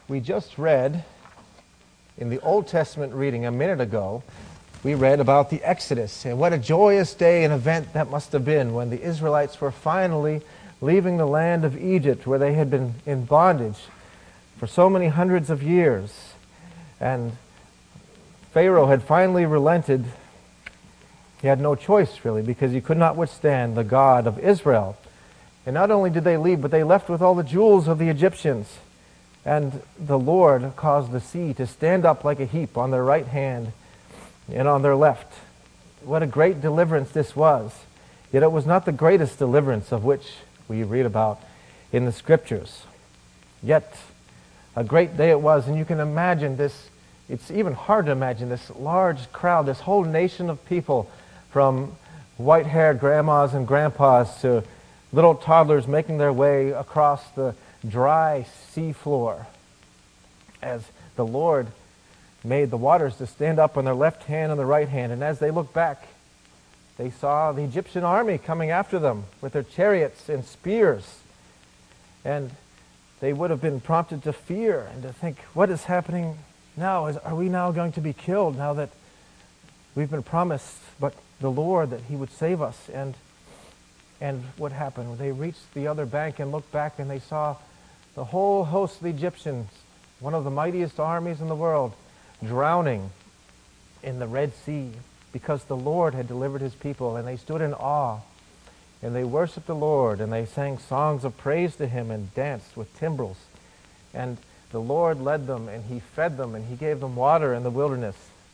We just read in the Old Testament reading a minute ago, we read about the Exodus, and what a joyous day and event that must have been when the Israelites were finally leaving the land of Egypt, where they had been in bondage for so many hundreds of years. And Pharaoh had finally relented. He had no choice, really, because he could not withstand the God of Israel. And not only did they leave, but they left with all the jewels of the Egyptians. And the Lord caused the sea to stand up like a heap on their right hand and on their left. What a great deliverance this was. Yet it was not the greatest deliverance of which we read about in the Scriptures. Yet a great day it was, and you can imagine this. It's even hard to imagine this large crowd, this whole nation of people, from white-haired grandmas and grandpas to little toddlers making their way across the dry sea floor as the Lord made the waters to stand up on their left hand and the right hand. And as they looked back, they saw the Egyptian army coming after them with their chariots and spears. And they would have been prompted to fear and to think, what is happening now? Are we now going to be killed now that we've been promised but the Lord that He would save us? And what happened? They reached the other bank and looked back, and they saw the whole host of the Egyptians, one of the mightiest armies in the world, drowning in the Red Sea because the Lord had delivered His people. And they stood in awe, and they worshiped the Lord, and they sang songs of praise to Him and danced with timbrels. And the Lord led them, and He fed them, and He gave them water in the wilderness.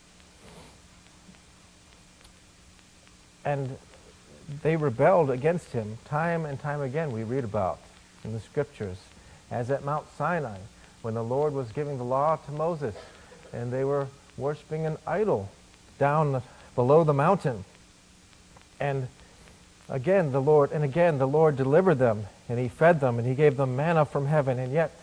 And they rebelled against Him time and time again, we read about in the Scriptures, as at Mount Sinai, when the Lord was giving the law to Moses, and they were worshiping an idol down below the mountain. And again the Lord delivered them, and He fed them, and He gave them manna from heaven. And yet,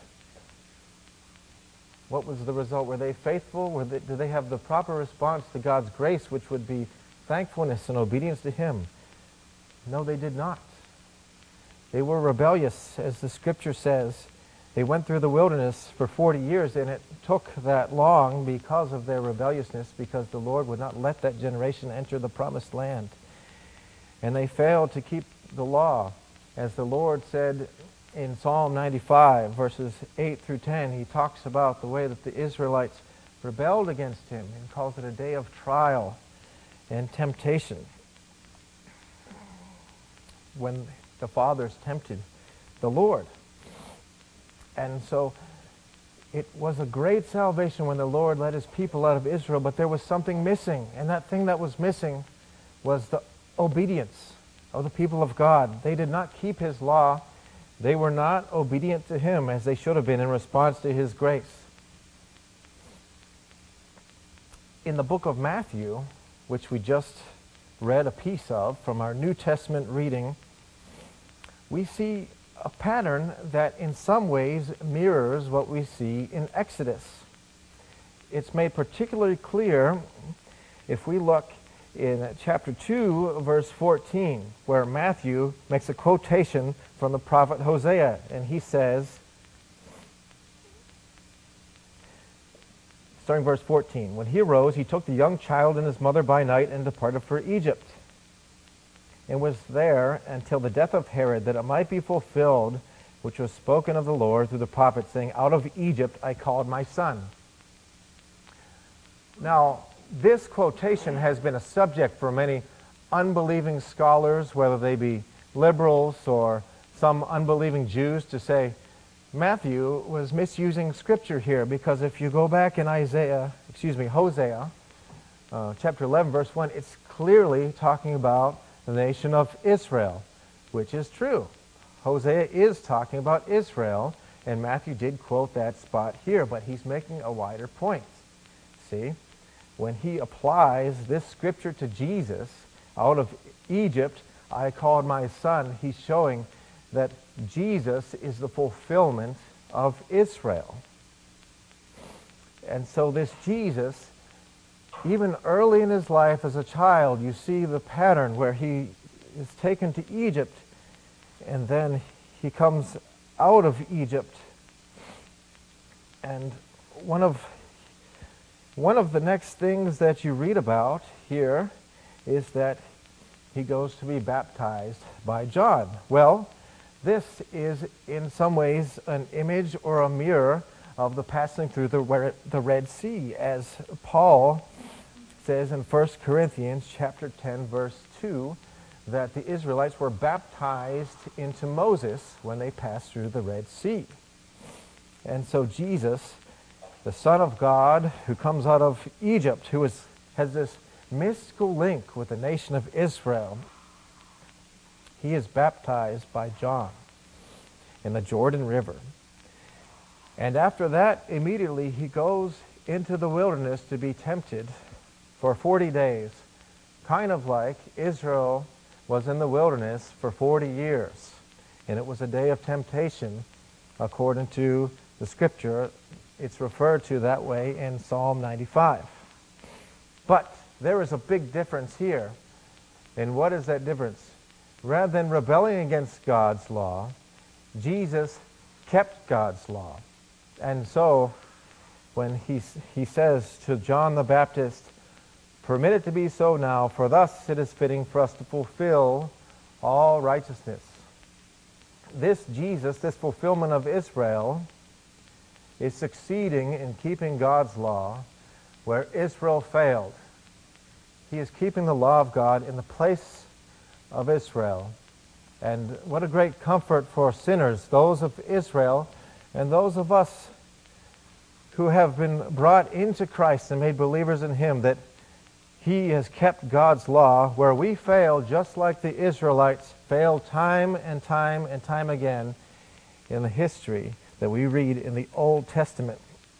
what was the result? Were they faithful? Did they have the proper response to God's grace, which would be thankfulness and obedience to Him? No, they did not. They were rebellious, as the Scripture says. They went through the wilderness for 40 years, and it took that long because of their rebelliousness, because the Lord would not let that generation enter the promised land. And they failed to keep the law. As the Lord said in Psalm 95, verses 8 through 10, He talks about the way that the Israelites rebelled against Him and calls it a day of trial and temptation, when the fathers tempted the Lord. And so it was a great salvation when the Lord led His people out of Israel, but there was something missing, and that thing that was missing was the obedience of the people of God. They did not keep His law. They were not obedient to Him as they should have been in response to His grace. In the book of Matthew, which we just read a piece of from our New Testament reading, we see a pattern that in some ways mirrors what we see in Exodus. It's made particularly clear if we look in chapter 2, verse 14, where Matthew makes a quotation from the prophet Hosea, and he says, starting verse 14, "When he arose, he took the young child and his mother by night and departed for Egypt, and was there until the death of Herod, that it might be fulfilled, which was spoken of the Lord through the prophet, saying, Out of Egypt I called my son." Now, this quotation has been a subject for many unbelieving scholars, whether they be liberals or some unbelieving Jews, to say Matthew was misusing Scripture here, because if you go back in Hosea, chapter 11, verse 1, it's clearly talking about the nation of Israel, which is true. Hosea is talking about Israel, and Matthew did quote that spot here, but he's making a wider point. See, when he applies this Scripture to Jesus, out of Egypt I called my son, he's showing that Jesus is the fulfillment of Israel. And so this Jesus, even early in his life as a child, you see the pattern where he is taken to Egypt, and then he comes out of Egypt And one of the next things that you read about here is that he goes to be baptized by John. Well, this is in some ways an image or a mirror of the passing through the Red Sea, as Paul says in 1 Corinthians chapter 10, verse 2, that the Israelites were baptized into Moses when they passed through the Red Sea. And so Jesus, the Son of God, who comes out of Egypt, who has this mystical link with the nation of Israel, he is baptized by John in the Jordan River. And after that, immediately he goes into the wilderness to be tempted for 40 days, kind of like Israel was in the wilderness for 40 years. And it was a day of temptation, according to the scripture. It's referred to that way in Psalm 95. But there is a big difference here. And what is that difference? Rather than rebelling against God's law, Jesus kept God's law. And so when he says to John the Baptist, "Permit it to be so now, for thus it is fitting for us to fulfill all righteousness." This Jesus, this fulfillment of Israel, is succeeding in keeping God's law where Israel failed. He is keeping the law of God in the place of Israel. And what a great comfort for sinners, those of Israel and those of us who have been brought into Christ and made believers in Him, that He has kept God's law where we fail, just like the Israelites failed time and time and time again in the history that we read in the Old Testament.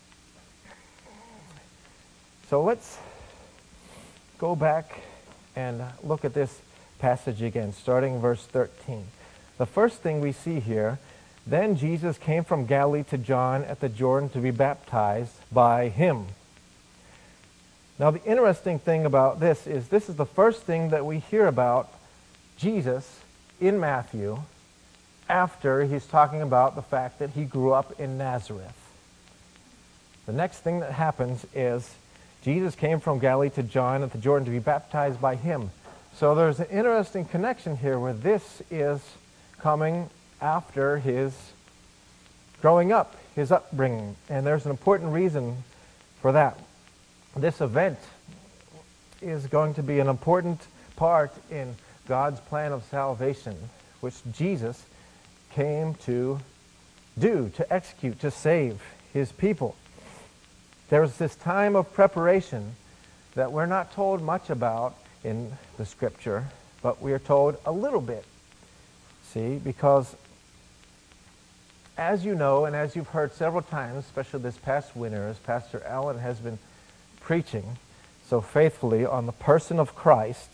So let's go back and look at this passage again, starting verse 13. The first thing we see here, then Jesus came from Galilee to John at the Jordan to be baptized by him. Now the interesting thing about this is the first thing that we hear about Jesus in Matthew after he's talking about the fact that he grew up in Nazareth. The next thing that happens is Jesus came from Galilee to John at the Jordan to be baptized by him. So there's an interesting connection here where this is coming after his growing up, his upbringing. And there's an important reason for that. This event is going to be an important part in God's plan of salvation, which Jesus came to do, to execute, to save his people. There's this time of preparation that we're not told much about in the scripture, but we are told a little bit. See, because as you know, and as you've heard several times, especially this past winter, as Pastor Allen has been preaching so faithfully on the person of Christ,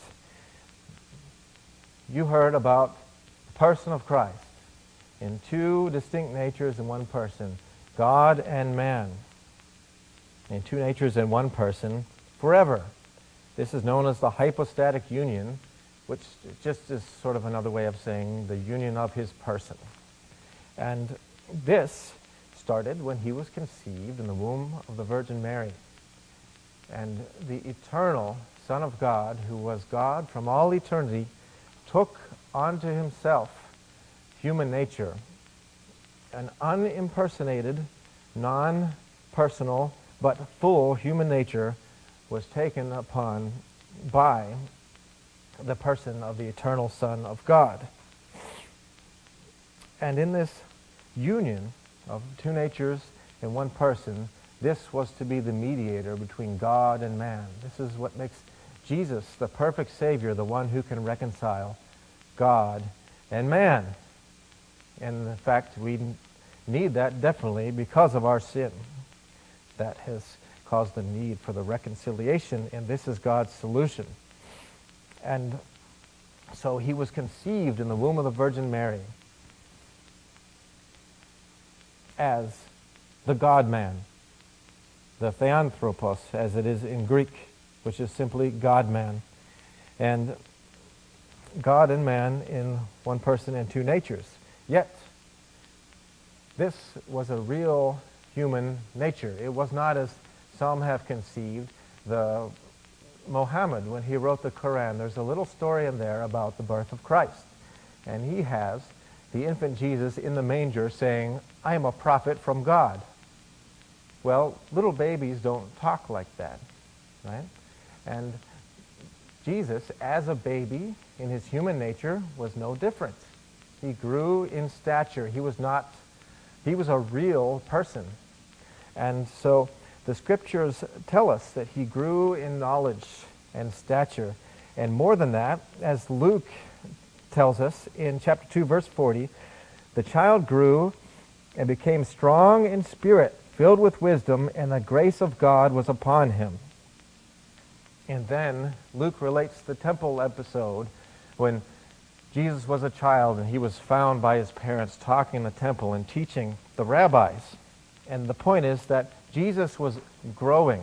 you heard about the person of Christ in two distinct natures in one person, God and man, in two natures in one person forever. This is known as the hypostatic union, which just is sort of another way of saying the union of his person. And this started when he was conceived in the womb of the Virgin Mary. And the eternal Son of God, who was God from all eternity, took onto himself human nature. An unimpersonated, non-personal, but full human nature was taken upon by the person of the eternal Son of God. And in this union of two natures in one person, this was to be the mediator between God and man. This is what makes Jesus the perfect Savior, the one who can reconcile God and man. And in fact, we need that definitely because of our sin. That has caused the need for the reconciliation, and this is God's solution. And so he was conceived in the womb of the Virgin Mary as the God-man, the Theanthropos, as it is in Greek, which is simply God-man. And God and man in one person and two natures. Yet, this was a real human nature. It was not as some have conceived. Muhammad, when he wrote the Quran, there's a little story in there about the birth of Christ. And he has the infant Jesus in the manger saying, "I am a prophet from God." Well, little babies don't talk like that, right? And Jesus, as a baby, in his human nature, was no different. He grew in stature. He was a real person. And so the scriptures tell us that he grew in knowledge and stature. And more than that, as Luke tells us in chapter 2, verse 40, the child grew and became strong in spirit, filled with wisdom, and the grace of God was upon him. And then Luke relates the temple episode when Jesus was a child and he was found by his parents talking in the temple and teaching the rabbis. And the point is that Jesus was growing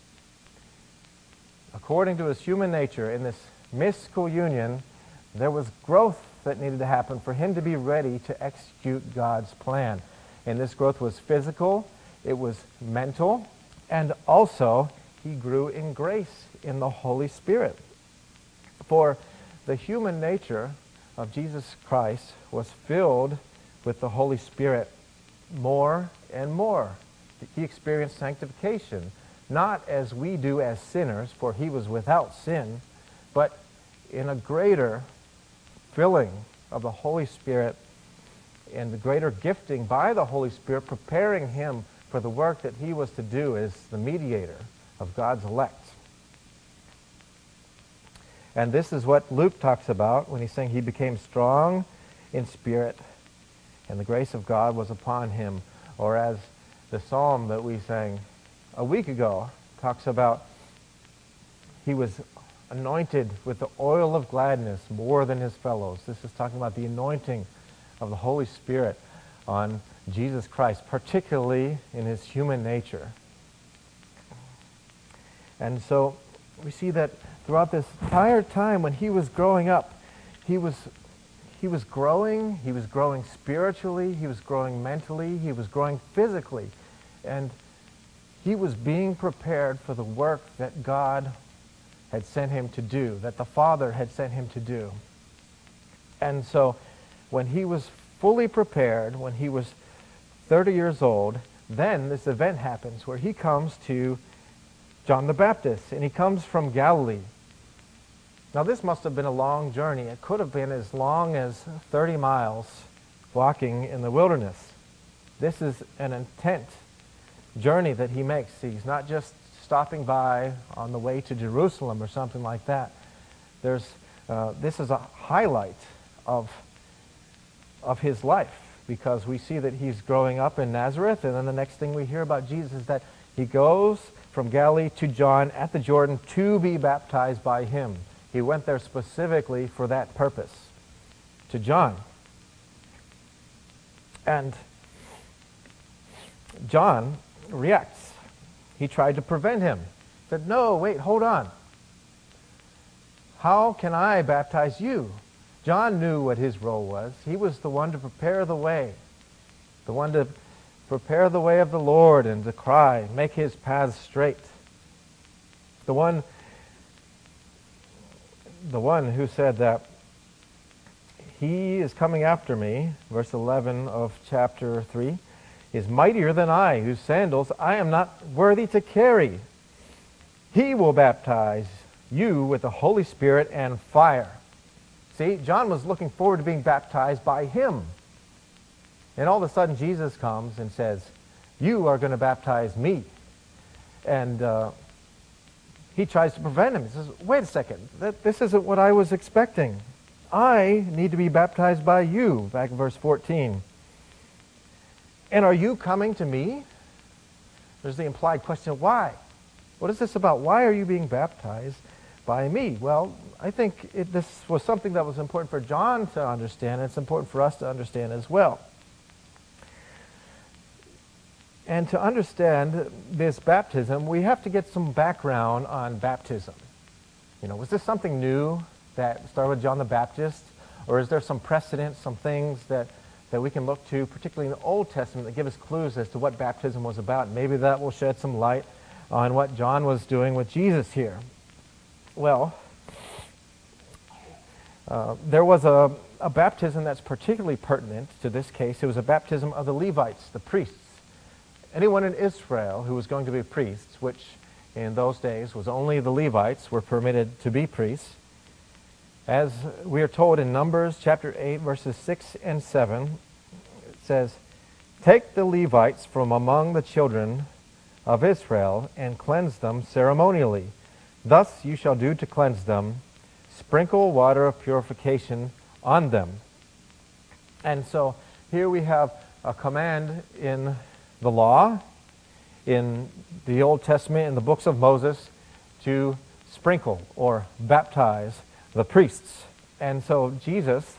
according to his human nature. In this mystical union, there was growth that needed to happen for him to be ready to execute God's plan. And this growth was physical, it was mental, and also he grew in grace in the Holy Spirit. For the human nature of Jesus Christ was filled with the Holy Spirit more and more. He experienced sanctification, not as we do as sinners, for he was without sin, but in a greater filling of the Holy Spirit and the greater gifting by the Holy Spirit, preparing him for the work that he was to do as the mediator of God's elect. And this is what Luke talks about when he's saying he became strong in spirit and the grace of God was upon him. Or as the psalm that we sang a week ago talks about, he was anointed with the oil of gladness more than his fellows. This is talking about the anointing of the Holy Spirit on Jesus Christ, particularly in his human nature. And so we see that throughout this entire time when he was growing up, he was growing spiritually, he was growing mentally, he was growing physically, and he was being prepared for the work that God had sent him to do, that the Father had sent him to do. And so when he was fully prepared, when he was 30 years old, then this event happens where he comes to John the Baptist, and he comes from Galilee. Now this must have been a long journey. It could have been as long as 30 miles walking in the wilderness. This is an intent journey that he makes. He's not just stopping by on the way to Jerusalem or something like that. This is a highlight of his life, because we see that he's growing up in Nazareth, and then the next thing we hear about Jesus is that he goes from Galilee to John at the Jordan to be baptized by him. He went there specifically for that purpose, to John. And John reacts. He tried to prevent him. He said, "No, wait, hold on. How can I baptize you?" John knew what his role was. He was the one to prepare the way, the one to prepare the way of the Lord and to cry, make his paths straight. The one who said that he is coming after me, verse 11 of chapter 3, is mightier than I, whose sandals I am not worthy to carry. He will baptize you with the Holy Spirit and fire. See, John was looking forward to being baptized by him. And all of a sudden Jesus comes and says, "You are going to baptize me." And he tries to prevent him. He says, "Wait a second, this isn't what I was expecting. I need to be baptized by you," back in verse 14. "And are you coming to me?" There's the implied question, why? What is this about? Why are you being baptized by me? Well, I think this was something that was important for John to understand, and it's important for us to understand as well. And to understand this baptism, we have to get some background on baptism. Was this something new that started with John the Baptist? Or is there some precedent, some things that that we can look to, particularly in the Old Testament, that give us clues as to what baptism was about. Maybe that will shed some light on what John was doing with Jesus here. Well, there was a baptism that's particularly pertinent to this case. It was a baptism of the Levites, the priests. Anyone in Israel who was going to be priests, which in those days was only the Levites were permitted to be priests. As we are told in Numbers chapter 8, verses 6 and 7, it says, "Take the Levites from among the children of Israel and cleanse them ceremonially. Thus you shall do to cleanse them. Sprinkle water of purification on them." And so here we have a command in the law, in the Old Testament, in the books of Moses, to sprinkle or baptize the priests. And so Jesus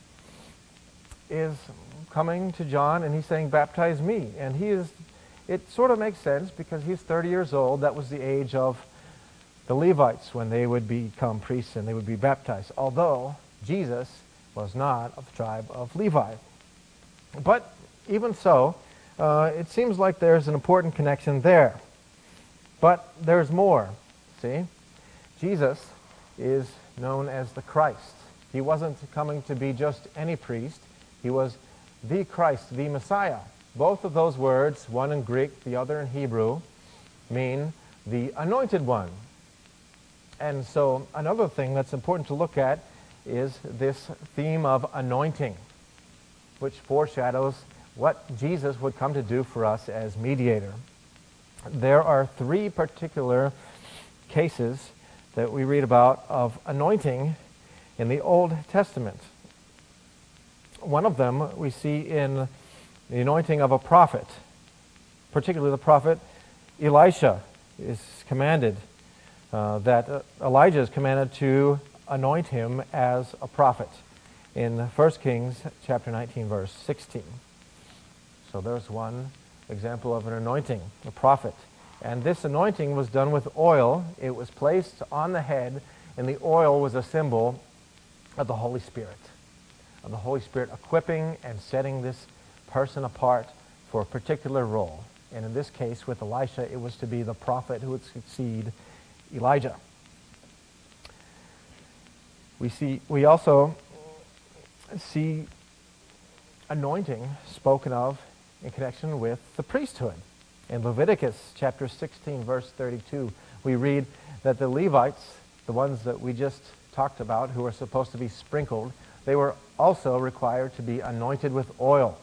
is coming to John and he's saying, "Baptize me." And it sort of makes sense because he's 30 years old. That was the age of the Levites when they would become priests and they would be baptized, although Jesus was not of the tribe of Levi. But even so, it seems like there's an important connection there. But there's more, see? Jesus is known as the Christ. He wasn't coming to be just any priest. He was the Christ, the Messiah. Both of those words, one in Greek, the other in Hebrew, mean the anointed one. And so another thing that's important to look at is this theme of anointing, which foreshadows what Jesus would come to do for us as mediator. There are three particular cases that we read about of anointing in the Old Testament. One of them we see in the anointing of a prophet, particularly the prophet Elisha is commanded, that Elijah is commanded to anoint him as a prophet in 1 Kings chapter 19, verse 16. So there's one example of an anointing, a prophet. And this anointing was done with oil. It was placed on the head, and the oil was a symbol of the Holy Spirit, of the Holy Spirit equipping and setting this person apart for a particular role. And in this case, with Elisha, it was to be the prophet who would succeed Elijah. We also see anointing spoken of in connection with the priesthood. In Leviticus chapter 16, verse 32, we read that the Levites, the ones that we just talked about, who were supposed to be sprinkled, they were also required to be anointed with oil.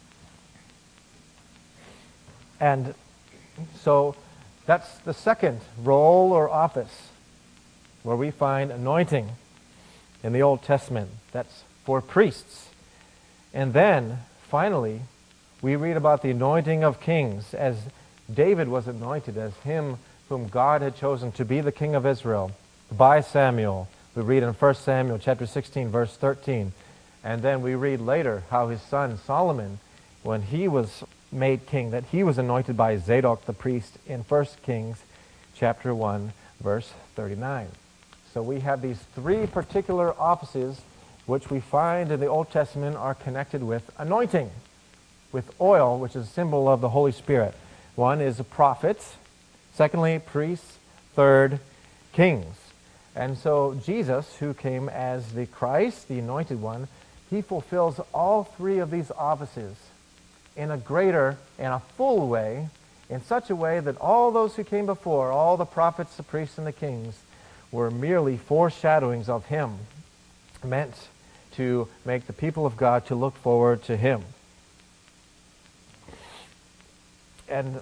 And so that's the second role or office where we find anointing in the Old Testament. That's for priests. And then, finally, we read about the anointing of kings, as David was anointed as him whom God had chosen to be the king of Israel by Samuel. We read in 1 Samuel chapter 16, verse 13. And then we read later how his son Solomon, when he was made king, that he was anointed by Zadok the priest in 1 Kings chapter 1, verse 39. So we have these three particular offices which we find in the Old Testament are connected with anointing, with oil, which is a symbol of the Holy Spirit. One is a prophet, secondly, priests, third, kings. And so Jesus, who came as the Christ, the anointed one, he fulfills all three of these offices in a greater and a full way, in such a way that all those who came before, all the prophets, the priests, and the kings, were merely foreshadowings of him, meant to make the people of God to look forward to him. And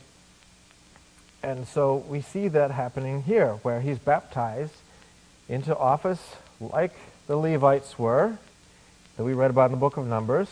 so we see that happening here, where he's baptized into office like the Levites were, that we read about in the book of Numbers.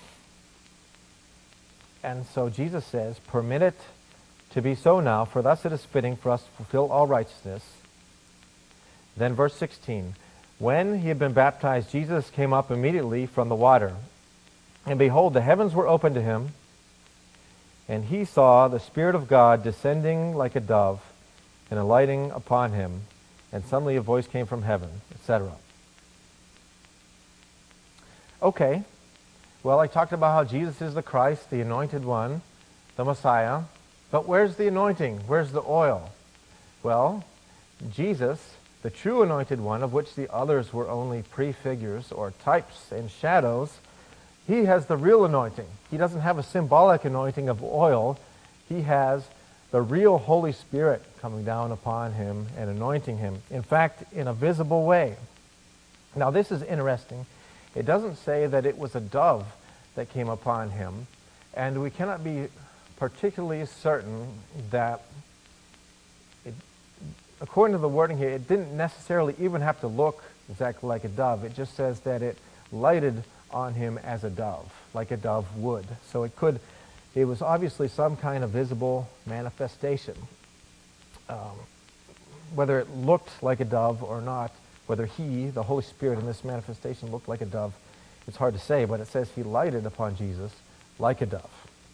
And so Jesus says, "Permit it to be so now, for thus it is fitting for us to fulfill all righteousness." Then verse 16, "When he had been baptized, Jesus came up immediately from the water. And behold, the heavens were opened to him, and he saw the Spirit of God descending like a dove and alighting upon him. And suddenly a voice came from heaven," etc. Okay, Well, I talked about how Jesus is the Christ, the anointed one, the Messiah. But where's the anointing? Where's the oil? Well, Jesus, the true anointed one, of which the others were only prefigures or types and shadows, he has the real anointing. He doesn't have a symbolic anointing of oil. He has the real Holy Spirit coming down upon him and anointing him. In fact, in a visible way. Now, this is interesting. It doesn't say that it was a dove that came upon him, and we cannot be particularly certain that, according to the wording here, it didn't necessarily even have to look exactly like a dove. It just says that it lighted on him as a dove, like a dove would. So it was obviously some kind of visible manifestation. Whether it looked like a dove or not, whether he, the Holy Spirit in this manifestation, looked like a dove, it's hard to say, but it says he lighted upon Jesus like a dove.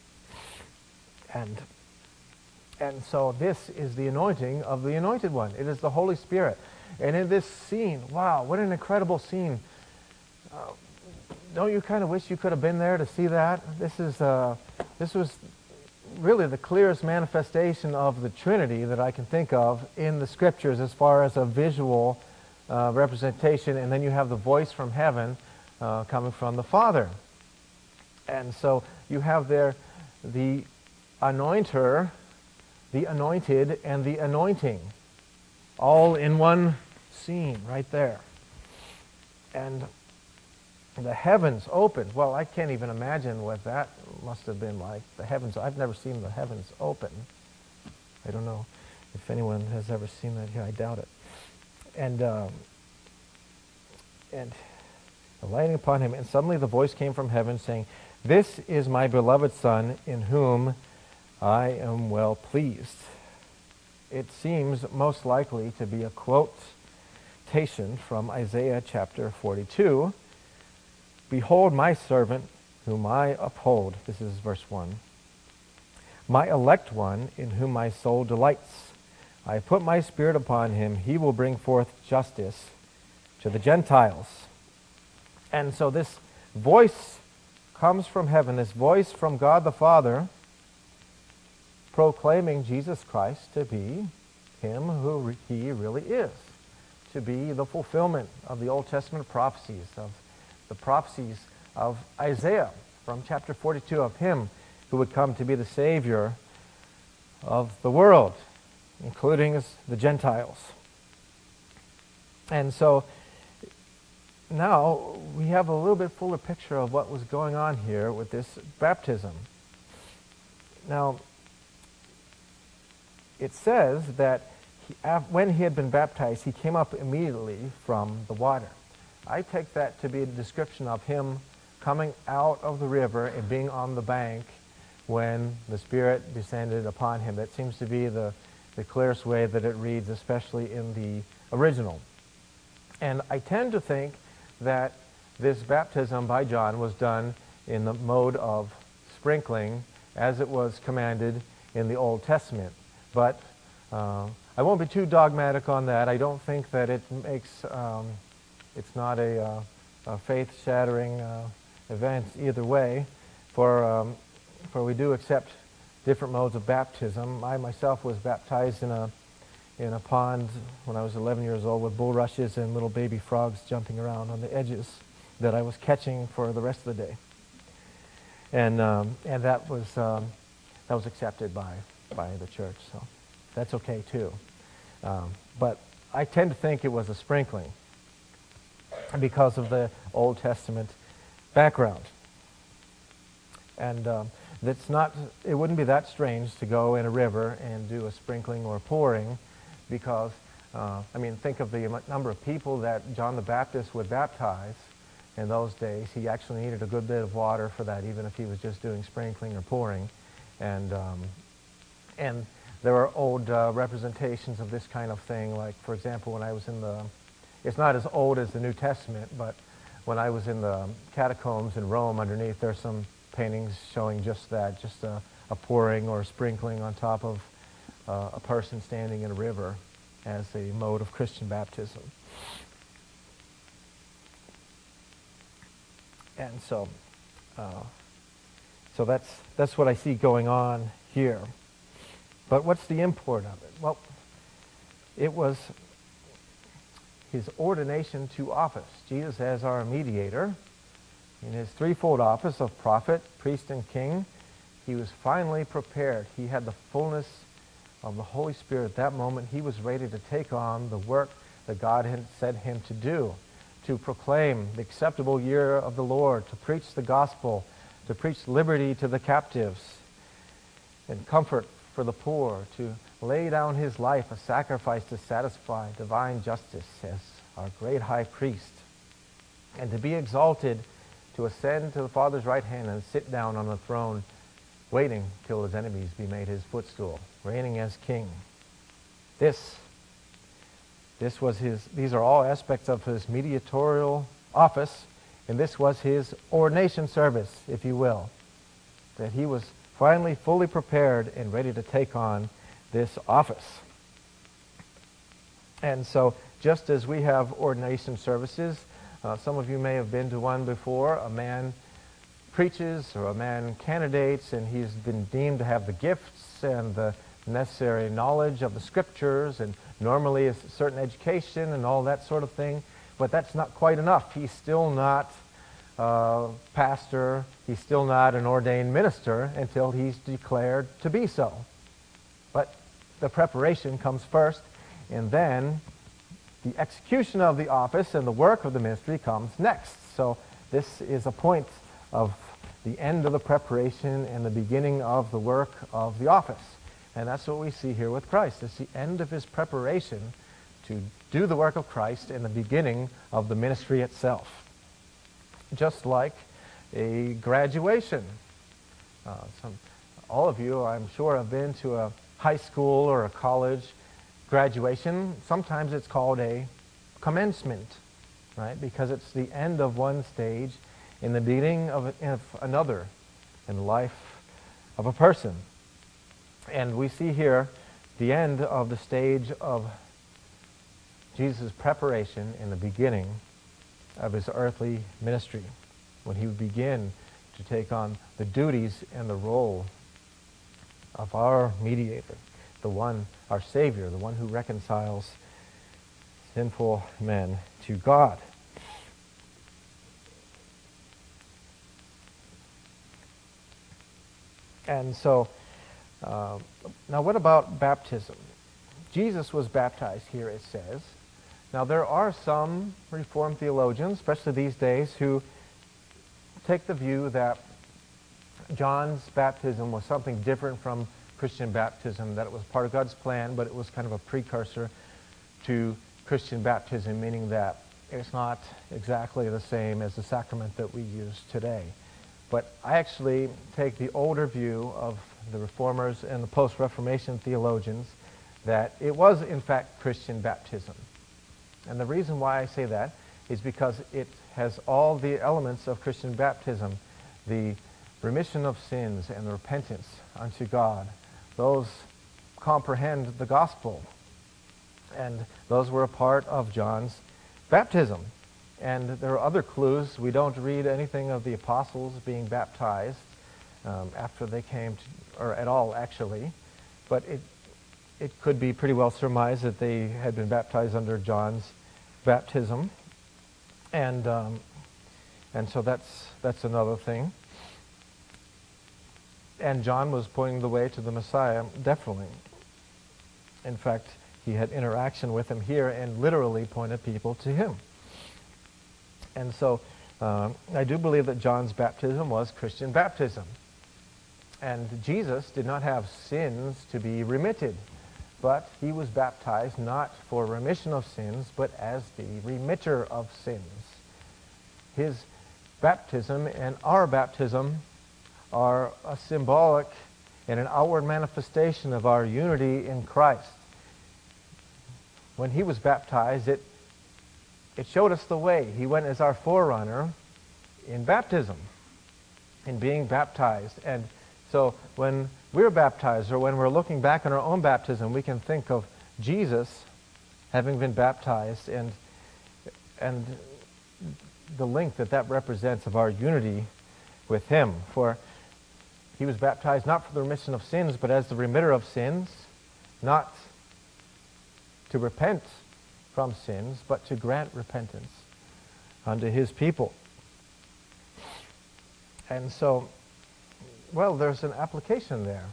And so this is the anointing of the Anointed One. It is the Holy Spirit. And in this scene, wow, what an incredible scene. Don't you kind of wish you could have been there to see that? This was really the clearest manifestation of the Trinity that I can think of in the Scriptures as far as a visual representation. And then you have the voice from heaven coming from the Father. And so you have there the anointer, the anointed, and the anointing, all in one scene right there. And the heavens opened. Well, I can't even imagine what that must have been like. The heavens, I've never seen the heavens open. I don't know if anyone has ever seen that here. I doubt it. And the lighting upon him, and suddenly the voice came from heaven saying, "This is my beloved Son, in whom I am well pleased." It seems most likely to be a quotation from Isaiah chapter 42. "Behold my servant, whom I uphold." This is verse 1. "My elect one, in whom my soul delights. I have put my spirit upon him. He will bring forth justice to the Gentiles." And so this voice comes from heaven, this voice from God the Father, proclaiming Jesus Christ to be him who he really is, to be the fulfillment of the Old Testament prophecies, of the prophecies of Isaiah from chapter 42, of him who would come to be the Savior of the world, including the Gentiles. And so now we have a little bit fuller picture of what was going on here with this baptism. Now, it says that when he had been baptized, he came up immediately from the water. I take that to be a description of him coming out of the river and being on the bank when the Spirit descended upon him. That seems to be the clearest way that it reads, especially in the original. And I tend to think that this baptism by John was done in the mode of sprinkling as it was commanded in the Old Testament. But I won't be too dogmatic on that. I don't think that it makes, it's not a faith-shattering event either way, for we do accept different modes of baptism. I myself was baptized in a pond when I was 11 years old with bulrushes and little baby frogs jumping around on the edges that I was catching for the rest of the day. And that was accepted by the church, so that's okay too. But I tend to think it was a sprinkling because of the Old Testament background. And it wouldn't be that strange to go in a river and do a sprinkling or pouring, because, think of the number of people that John the Baptist would baptize in those days. He actually needed a good bit of water for that, even if he was just doing sprinkling or pouring. And there are old representations of this kind of thing, like, for example, when I was it's not as old as the New Testament, but when I was in the catacombs in Rome underneath, there's some paintings showing just that, just a pouring or a sprinkling on top of a person standing in a river as a mode of Christian baptism. And so So that's what I see going on here. But what's the import of it? Well, it was his ordination to office. Jesus as our mediator, in his threefold office of prophet, priest, and king, he was finally prepared. He had the fullness of the Holy Spirit at that moment. He was ready to take on the work that God had set him to do, to proclaim the acceptable year of the Lord, to preach the gospel, to preach liberty to the captives, and comfort for the poor, to lay down his life a sacrifice to satisfy divine justice as our great high priest, and to be exalted, to ascend to the Father's right hand and sit down on the throne, waiting till his enemies be made his footstool, reigning as king. These are all aspects of his mediatorial office, and this was his ordination service, if you will, that he was finally fully prepared and ready to take on this office. And so, just as we have ordination services, some of you may have been to one before. A man preaches or a man candidates, and he's been deemed to have the gifts and the necessary knowledge of the scriptures, and normally a certain education and all that sort of thing. But that's not quite enough. He's still not a pastor. He's still not an ordained minister until he's declared to be so. But the preparation comes first, and then the execution of the office and the work of the ministry comes next. So this is a point of the end of the preparation and the beginning of the work of the office. And that's what we see here with Christ. It's the end of his preparation to do the work of Christ and the beginning of the ministry itself. Just like a graduation. All of you, I'm sure, have been to a high school or a college graduation. Sometimes it's called a commencement, right? Because it's the end of one stage in the beginning of another in the life of a person. And we see here the end of the stage of Jesus' preparation in the beginning of his earthly ministry, when he would begin to take on the duties and the role of our mediator, the one, our Savior, the one who reconciles sinful men to God. And so, now what about baptism? Jesus was baptized here, it says. Now there are some Reformed theologians, especially these days, who take the view that John's baptism was something different from Christian baptism, that it was part of God's plan, but it was kind of a precursor to Christian baptism, meaning that it's not exactly the same as the sacrament that we use today. But I actually take the older view of the Reformers and the post-Reformation theologians that it was, in fact, Christian baptism. And the reason why I say that is because it has all the elements of Christian baptism, the remission of sins and the repentance unto God. Those comprehend the gospel, and those were a part of John's baptism. And there are other clues. We don't read anything of the apostles being baptized after they came, or at all actually, but it could be pretty well surmised that they had been baptized under John's baptism, and so that's another thing. And John was pointing the way to the Messiah, definitely. In fact, he had interaction with him here and literally pointed people to him. And so I do believe that John's baptism was Christian baptism. And Jesus did not have sins to be remitted, but he was baptized not for remission of sins, but as the remitter of sins. His baptism and our baptism are a symbolic and an outward manifestation of our unity in Christ. When he was baptized, it showed us the way. He went as our forerunner in baptism, in being baptized. And so when we're baptized, or when we're looking back on our own baptism, we can think of Jesus having been baptized and the link that represents of our unity with him. For he was baptized not for the remission of sins, but as the remitter of sins, not to repent from sins, but to grant repentance unto his people. And so, well, there's an application there.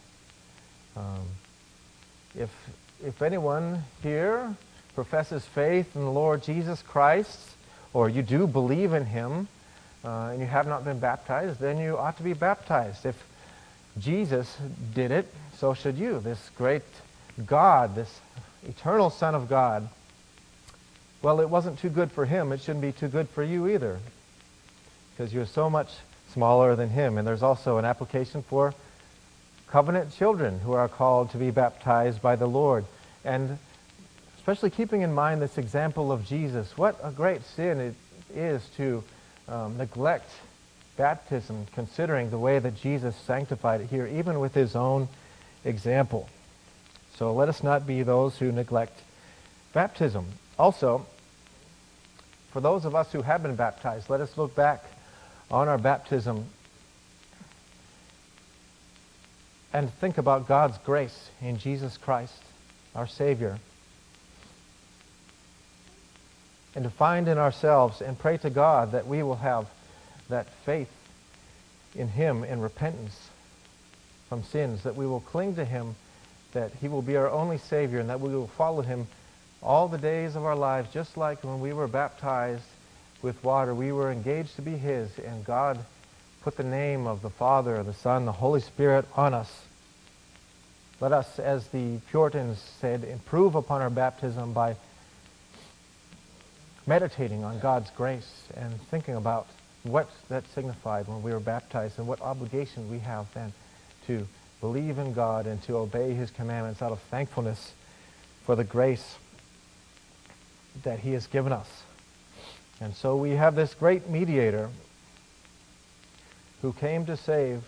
If anyone here professes faith in the Lord Jesus Christ, or you do believe in him, and you have not been baptized, then you ought to be baptized. If Jesus did it, so should you. This great God, this eternal Son of God, well, it wasn't too good for him. It shouldn't be too good for you either, because you're so much smaller than him. And there's also an application for covenant children who are called to be baptized by the Lord. And especially keeping in mind this example of Jesus, what a great sin it is to neglect baptism, considering the way that Jesus sanctified it here, even with his own example. So let us not be those who neglect baptism. Also, for those of us who have been baptized, let us look back on our baptism and think about God's grace in Jesus Christ, our Savior. And to find in ourselves and pray to God that we will have that faith in him in repentance from sins, that we will cling to him, that he will be our only Savior, and that we will follow him all the days of our lives, just like when we were baptized with water. We were engaged to be his, and God put the name of the Father, the Son, the Holy Spirit on us. Let us, as the Puritans said, improve upon our baptism by meditating on God's grace and thinking about what that signified when we were baptized and what obligation we have then to believe in God and to obey his commandments out of thankfulness for the grace that he has given us. And so we have this great mediator who came to save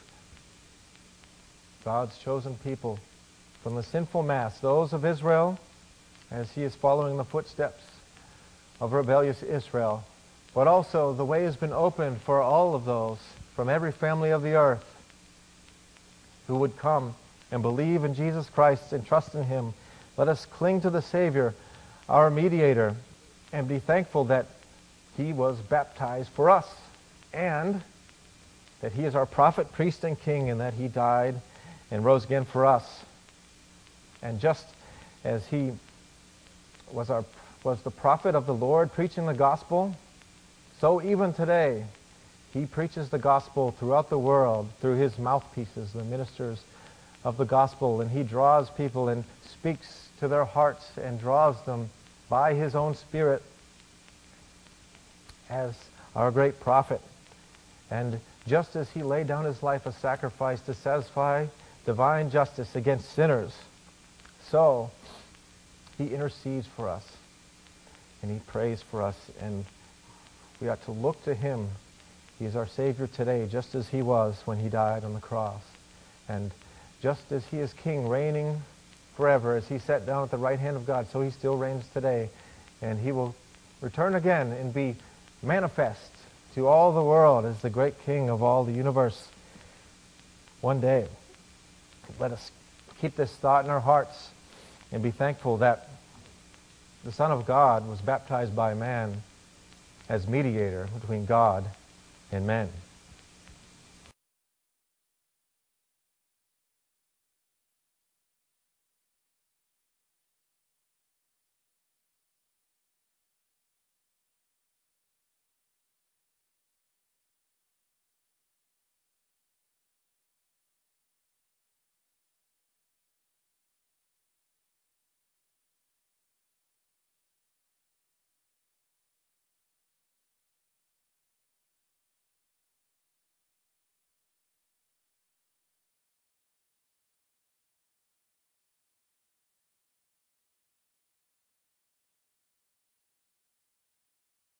God's chosen people from the sinful mass, those of Israel, as he is following the footsteps of rebellious Israel. But also the way has been opened for all of those from every family of the earth who would come and believe in Jesus Christ and trust in him. Let us cling to the Savior, our mediator, and be thankful that he was baptized for us, and that he is our prophet, priest, and king, and that he died and rose again for us. And just as he was the prophet of the Lord preaching the gospel, so even today he preaches the gospel throughout the world through his mouthpieces, the ministers of the gospel, and he draws people and speaks to their hearts and draws them by his own Spirit as our great prophet. And just as he laid down his life a sacrifice to satisfy divine justice against sinners, so he intercedes for us and he prays for us, and we ought to look to him. He is our Savior today, just as he was when he died on the cross. And just as he is king, reigning forever, as he sat down at the right hand of God, so he still reigns today. And he will return again and be manifest to all the world as the great king of all the universe one day. Let us keep this thought in our hearts and be thankful that the Son of God was baptized by man as mediator between God and men.